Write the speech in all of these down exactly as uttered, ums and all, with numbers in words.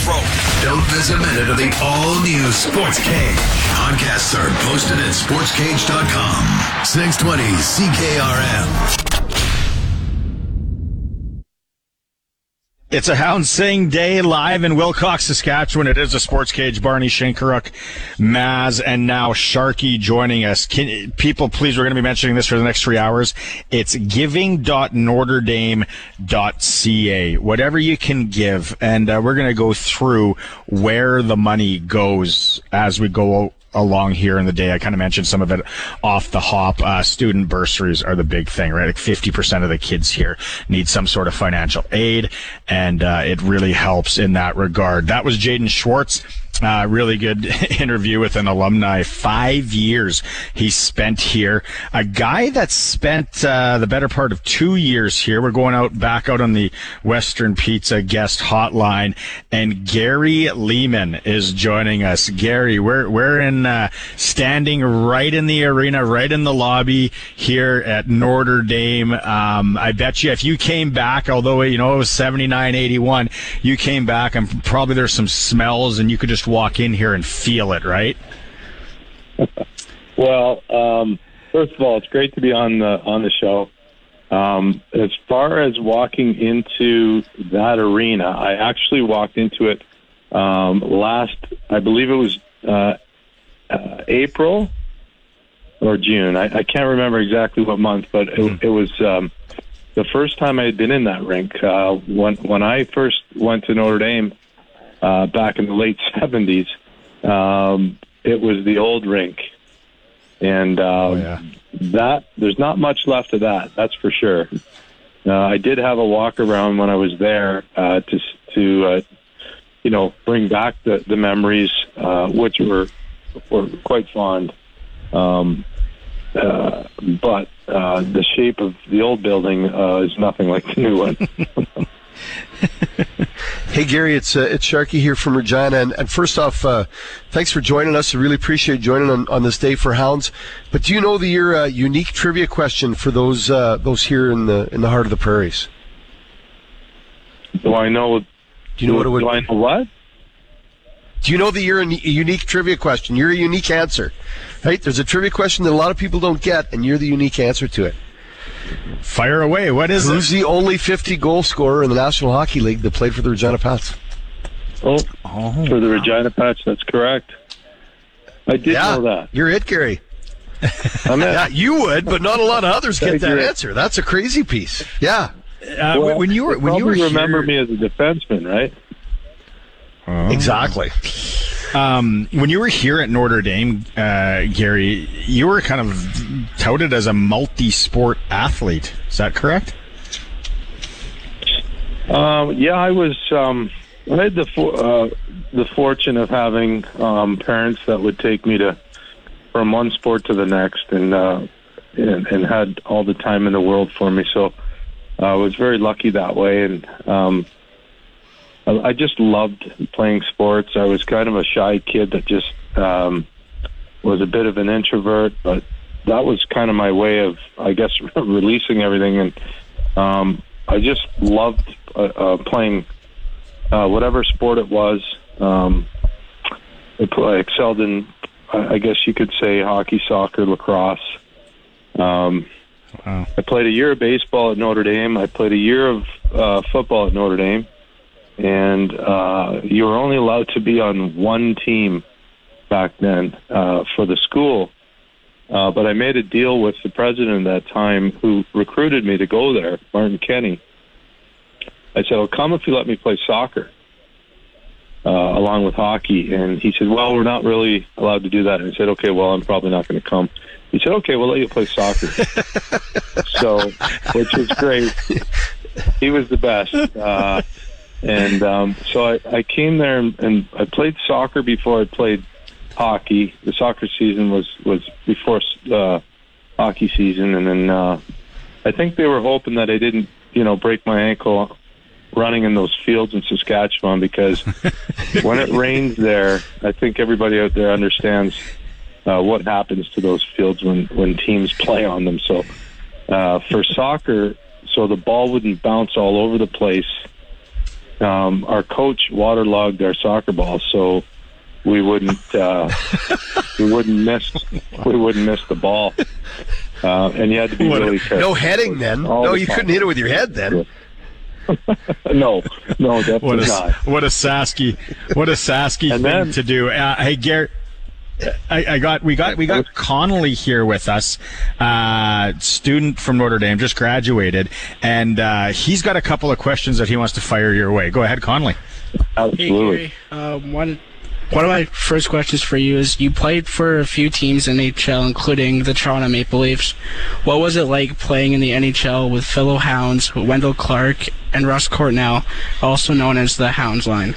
throat. Don't miss a minute of the all-new Sports Cage. Podcasts are posted at sports cage dot com. six twenty C K R M. It's a Hounds Sing Day live in Wilcox, Saskatchewan. It is a Sports Cage. Barney Shinkaruk, Maz, and now Sharky joining us. Can, people, please, we're going to be mentioning this for the next three hours. It's giving dot notre dame dot c a. Whatever you can give. And uh, we're going to go through where the money goes as we go along here in the day. I kind of mentioned some of it off the hop. Uh, student bursaries are the big thing, right? Like fifty percent of the kids here need some sort of financial aid, and uh, it really helps in that regard. That was Jaden Schwartz. Uh, really good interview with an alumni. Five years he spent here. A guy that spent uh, the better part of two years here. We're going out back out on the Western Pizza guest hotline, and Gary Lehman is joining us. Gary, we're we're in uh, standing right in the arena, right in the lobby here at Notre Dame. Um, I bet you if you came back, although you know it was seventy-nine eighty-one, you came back and probably there's some smells, and you could just walk in here and feel it, right? Well, um, first of all, it's great to be on the on the show. Um, as far as walking into that arena, I actually walked into it um, last, I believe it was uh, uh, April or June. I, I can't remember exactly what month, but it, mm. it was um, the first time I had been in that rink. Uh, when when I first went to Notre Dame, Uh, back in the late seventies, um, it was the old rink, and uh, oh, yeah. that there's not much left of that. That's for sure. Uh, I did have a walk around when I was there uh, to to uh, you know bring back the the memories, uh, which were were quite fond. Um, uh, but uh, the shape of the old building uh, is nothing like the new one. Hey, Gary, it's uh, it's Sharky here from Regina. And, and first off, uh, thanks for joining us. I really appreciate joining on, on this day for Hounds. But do you know the your uh, unique trivia question for those uh, those here in the in the heart of the prairies? Do I know? Do you know what it would? Do I know what? Do you know the your unique trivia question? You're a unique answer, right? There's a trivia question that a lot of people don't get, and you're the unique answer to it. Fire away. What is Who's it? the only fifty goal scorer in the National Hockey League that played for the Regina Pats? Oh, oh for the wow. Regina Pats, that's correct. I did yeah, know that. You're it, Gary. I'm yeah, you would, but not a lot of others get that you. answer. That's a crazy piece. Yeah. Uh, well, when you were when you were remember here... me as a defenseman, right? Oh. Exactly. Um, when you were here at Notre Dame, uh, Gary, you were kind of touted as a multi-sport athlete. Is that correct? Um, yeah, I was. Um, I had the uh, the fortune of having um, parents that would take me to from one sport to the next, and uh, and, and had all the time in the world for me. So uh, I was very lucky that way, and um, I just loved playing sports. I was kind of a shy kid that just um, was a bit of an introvert, but that was kind of my way of, I guess, releasing everything. And um, I just loved uh, uh, playing uh, whatever sport it was. Um, I excelled in, I guess you could say, hockey, soccer, lacrosse. Um, wow. I played a year of baseball at Notre Dame. I played a year of uh, football at Notre Dame. And uh, you were only allowed to be on one team back then uh, for the school. Uh, but I made a deal with the president at that time who recruited me to go there, Martin Kenny. I said, I'll come if you let me play soccer uh, along with hockey. And he said, well, we're not really allowed to do that. And I said, okay, well, I'm probably not going to come. He said, okay, we'll let you play soccer. So, which was great. He was the best. Uh And um, so I, I came there and, and I played soccer before I played hockey. The soccer season was, was before uh, hockey season. And then uh, I think they were hoping that I didn't, you know, break my ankle running in those fields in Saskatchewan, because when it rains there, I think everybody out there understands uh, what happens to those fields when, when teams play on them. So uh, for soccer, so the ball wouldn't bounce all over the place. um, our coach waterlogged our soccer balls, so we wouldn't uh, we wouldn't miss we wouldn't miss the ball, uh, and you had to be what, really careful. No heading then. All no, the you time. couldn't hit it with your head then. no, no, definitely What a not. what a Sasky what a Sasky And thing then- to do. Uh, hey, Garrett. I, I got we got we got Connolly here with us, uh, student from Notre Dame, just graduated, and uh, he's got a couple of questions that he wants to fire your way. Go ahead, Connolly. Absolutely. Hey, Gary. Um, one, one of my first questions for you is you played for a few teams in the N H L, including the Toronto Maple Leafs. What was it like playing in the N H L with fellow Hounds, Wendell Clark and Russ Cortnell, also known as the Hounds line?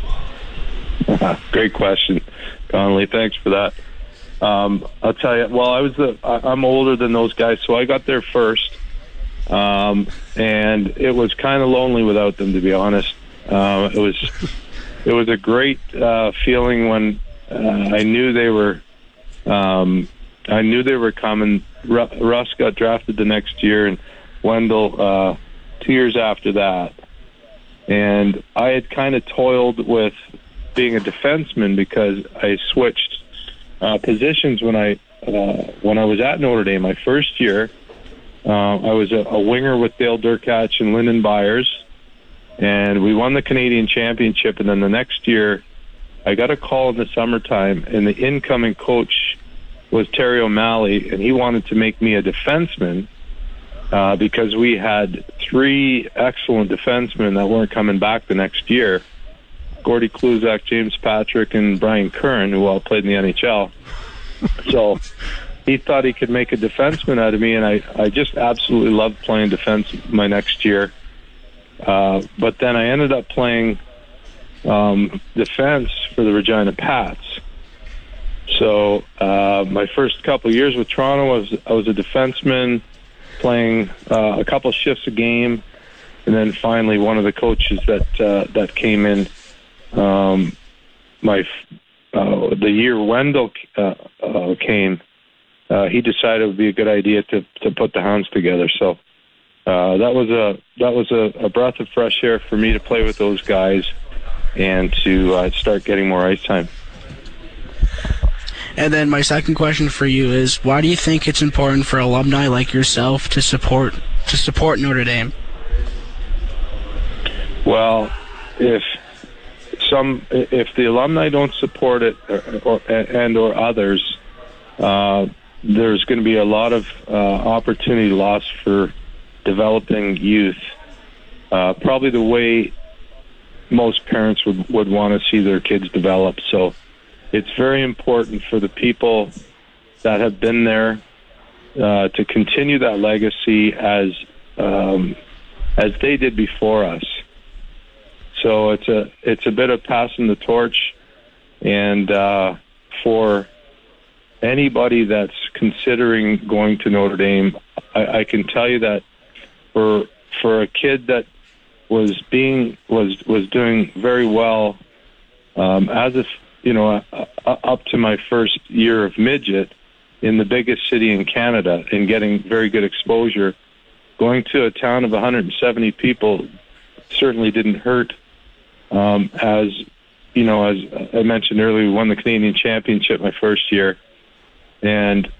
Great question, Connolly. Thanks for that. Um, I'll tell you. Well, I was the. I, I'm older than those guys, so I got there first, um, and it was kind of lonely without them, to be honest. Uh, it was. It was a great uh, feeling when uh, I knew they were. Um, I knew they were coming. Ru- Russ got drafted the next year, and Wendell uh, two years after that. And I had kind of toiled with being a defenseman because I switched uh, positions when I uh, when I was at Notre Dame. My first year, uh, I was a, a winger with Dale Durkach and Lyndon Byers, and we won the Canadian Championship. And then the next year, I got a call in the summertime, and the incoming coach was Terry O'Malley, and he wanted to make me a defenseman uh, because we had three excellent defensemen that weren't coming back the next year. Gordy Kluzak, James Patrick, and Brian Curran, who all played in the N H L. So he thought he could make a defenseman out of me, and I, I just absolutely loved playing defense my next year. Uh, but then I ended up playing um, defense for the Regina Pats. So uh, my first couple of years with Toronto, I was, I was a defenseman playing uh, a couple shifts a game, and then finally one of the coaches that uh, that came in Um, my uh, the year Wendell uh, uh, came, uh, he decided it would be a good idea to to put the Hounds together. So uh, that was a that was a, a breath of fresh air for me to play with those guys and to uh, start getting more ice time. And then my second question for you is, why do you think it's important for alumni like yourself to support to support Notre Dame? Well, if some if the alumni don't support it, or, or and or others, uh, there's going to be a lot of uh, opportunity lost for developing youth. Uh, probably the way most parents would, would want to see their kids develop. So it's very important for the people that have been there uh, to continue that legacy as um, as they did before us. So it's a it's a bit of passing the torch, and uh, for anybody that's considering going to Notre Dame, I, I can tell you that for for a kid that was being was was doing very well um, as if you know uh, up to my first year of midget in the biggest city in Canada and getting very good exposure, going to a town of one hundred seventy people certainly didn't hurt. Um, as you know, as I mentioned earlier, we won the Canadian Championship my first year, and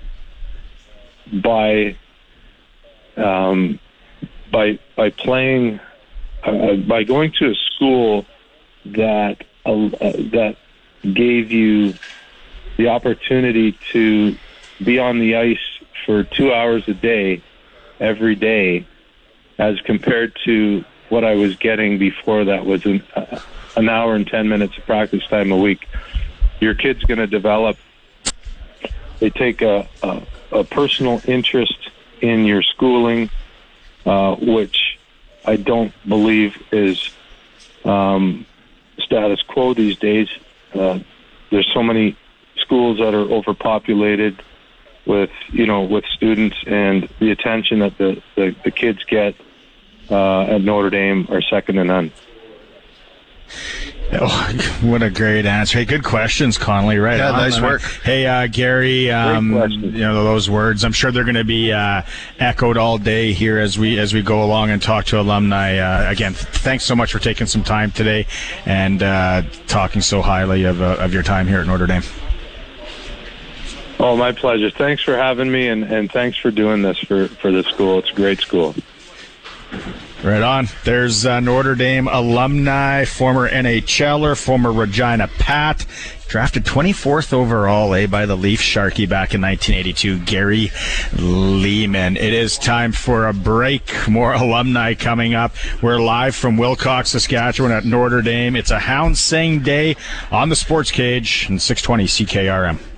by um, by by playing, uh, by going to a school that uh, that gave you the opportunity to be on the ice for two hours a day, every day, as compared to what I was getting before that was an, uh, an hour and ten minutes of practice time a week. Your kid's going to develop. They take a, a, a personal interest in your schooling, uh, which I don't believe is um, status quo these days. Uh, there's so many schools that are overpopulated with, you know, with students, and the attention that the, the, the kids get Uh, at Notre Dame are second to none. Oh, what a great answer. Hey, good questions, Connolly. Right Yeah, on. nice work. Hey, uh, Gary, um, question. you know, those words, I'm sure they're going to be uh, echoed all day here as we as we go along and talk to alumni. Uh, again, thanks so much for taking some time today and uh, talking so highly of, uh, of your time here at Notre Dame. Oh, my pleasure. Thanks for having me, and, and thanks for doing this for, for the school. It's a great school. Right on. There's uh, Notre Dame alumni, former NHLer, former Regina Pat, drafted twenty-fourth overall, eh, by the Leaf Sharky back in nineteen eighty-two, Gary Leeman. It is time for a break. More alumni coming up. We're live from Wilcox, Saskatchewan at Notre Dame. It's a Hound Sing Day on the Sports Cage and six twenty C K R M.